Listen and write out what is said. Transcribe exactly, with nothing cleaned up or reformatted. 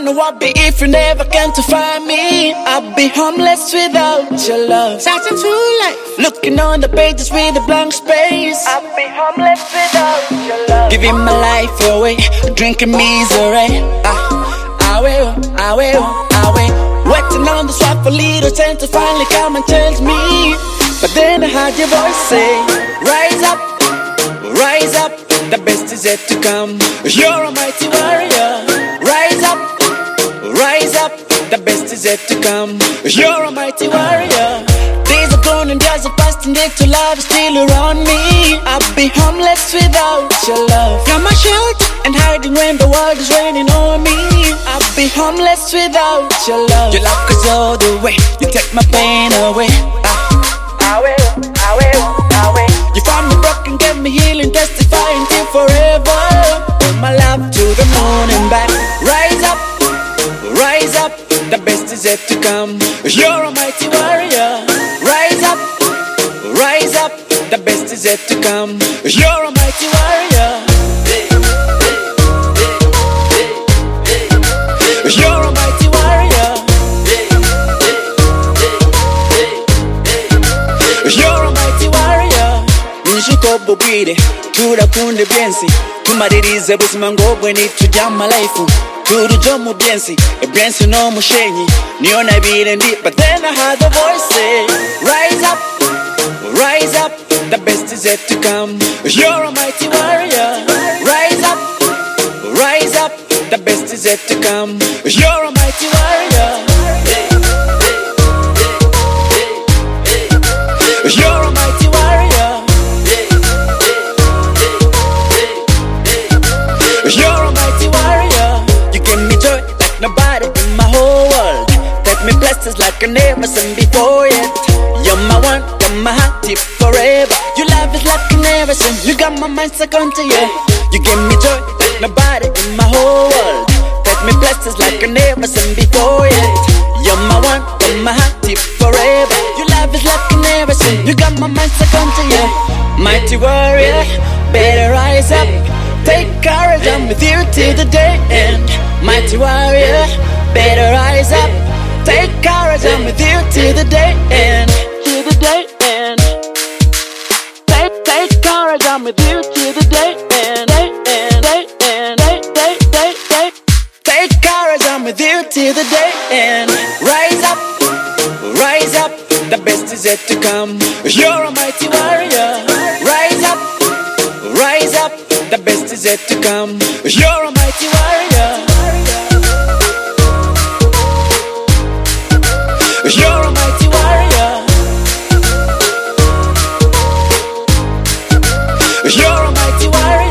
know I'd be if you never came to find me. I'd be homeless without your love. Searching through life, looking on the pages with a blank space. I'd be homeless without your love. Giving my life away, drinking misery. Ah, I will, I will, I will. Waiting on the swap for little chance to finally come and change me. But then I heard your voice say, rise up, rise up, the best is yet to come. You're a mighty warrior. Rise up, rise up, the best is yet to come. You're a mighty warrior. Days are gone and years are past and yet your love is still around me. I'd be homeless without your love. You're my shelter and hiding when the world is raining on me. I'd be homeless without your love. Your love goes all the way, you take my pain away. I will, I will, I will. You found me broken, gave me healing, testify until forever. Put my love to the moon and back. Rise up, rise up, the best is yet to come. You're a mighty warrior. Rise up, rise up, the best is yet to come. You're a mighty warrior. You're a mighty warrior. You're a mighty warrior. Nshiko bubwire turakunde byensi tumaririze buzima ngobwe nitujya mu life turujo mu byensi ebyensi no mushenyi niyo nabire ndi. But then I heard the voice say, rise up, rise up, the best is yet to come. You're a mighty warrior. Rise up, rise up, the best is yet to come. You're a mighty warrior. You're a mighty warrior. You're a mighty warrior. You give me joy like nobody in my whole world. Take me places like I never seen before yet. You're my one, you're my heart tip forever. Your love is like I never seen. You got my mind second to you. You give me joy like nobody in my whole world. Take me places like I never seen before yet. You're my one, you're my heart tip forever. Your love is like I never seen. You got my mind second to you. Mighty warrior, better rise up. Take courage, I'm with you till the day end. Mighty warrior, better rise up. Take courage, I'm with you till the day end. Till the day end. Take, take courage, I'm with you till the day end. Day end, day end, day, day, day, day. Take courage, I'm with you till the day end. Rise up, rise up, the best is yet to come. You're a mighty warrior. Rise up, rise up, the best is yet to come. You're a mighty warrior. You're a mighty warrior. You're a mighty warrior.